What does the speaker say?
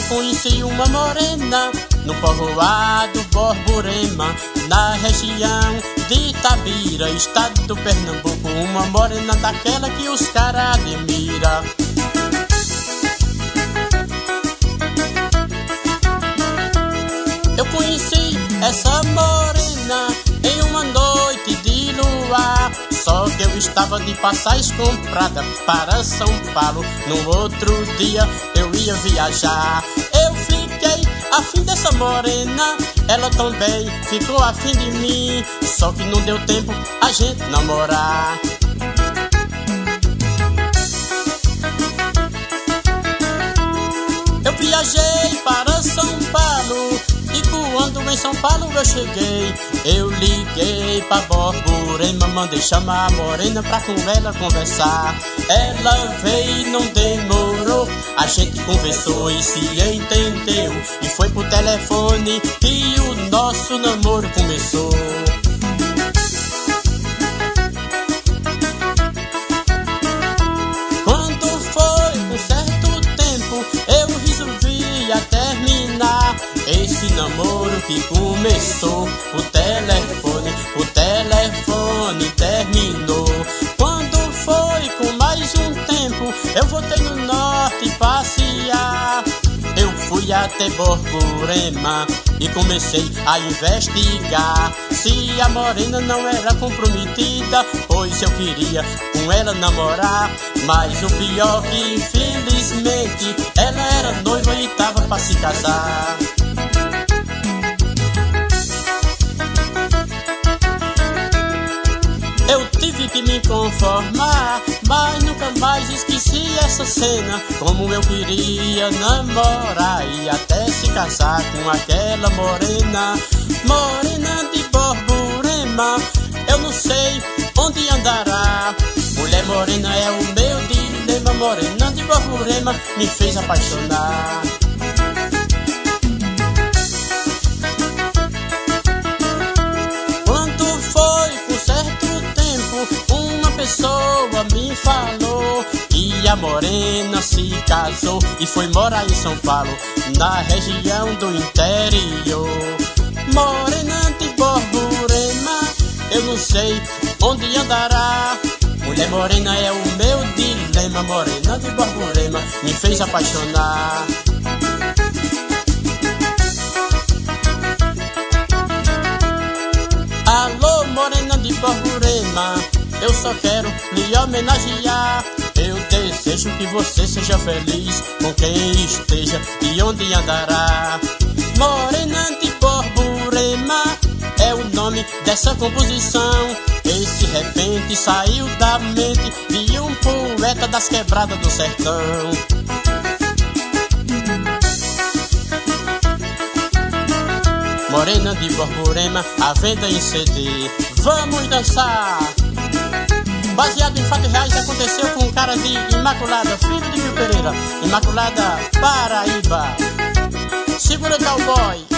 conheci uma morena no povoado Borborema, na região de Itabira, estado do Pernambuco. Uma morena daquela que os caras admiram. Eu conheci essa morena em uma noite de luar, só que eu estava de passagem comprada para São Paulo. No outro dia eu ia viajar. Eu fiquei afim dessa morena, ela também ficou afim de mim, só que não deu tempo a gente namorar. Eu viajei para São Paulo e quando em São Paulo eu cheguei, eu liguei pra Borborema, mandei chamar a morena pra com ela conversar. Ela veio e não demorou, a gente conversou e se entendeu, e foi pro telefone que o nosso namoro começou. Quando foi com certo tempo, eu resolvi a terminar esse namoro que começou. O telefone terminou. Quando foi com mais um tempo, eu voltei no norte passear. Eu fui até Borborema e comecei a investigar se a morena não era comprometida, pois eu queria com ela namorar. Mas o pior que infelizmente ela era noiva e tava pra se casar. Eu tive que me conformar, mas nunca mais esqueci essa cena. Como eu queria namorar e até se casar com aquela morena. Morena de Borborema, eu não sei onde andará. Mulher morena é o meu dilema, morena de Borborema me fez apaixonar. Pessoa me falou e a morena se casou e foi morar em São Paulo, na região do interior. Morena de Borborema, eu não sei onde andará. Mulher morena é o meu dilema, morena de Borborema me fez apaixonar. Alô, morena de Borborema, eu só quero lhe homenagear. Eu desejo que você seja feliz com quem esteja e onde andará. Morena de Borborema é o nome dessa composição, que de repente saiu da mente de um poeta das quebradas do sertão. Morena de Borborema, a venda em CD. Vamos dançar! Baseado em fatos reais, aconteceu com um cara de Imaculada, filho de Rio Pereira, Imaculada, Paraíba. Segura, cowboy!